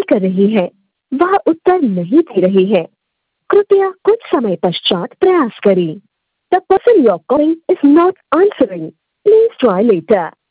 कर रही है। वह उत्तर नहीं दे रही है। कृपया कुछ समय पश्चात प्रयास करें। The person you're calling is not answering. Please try later.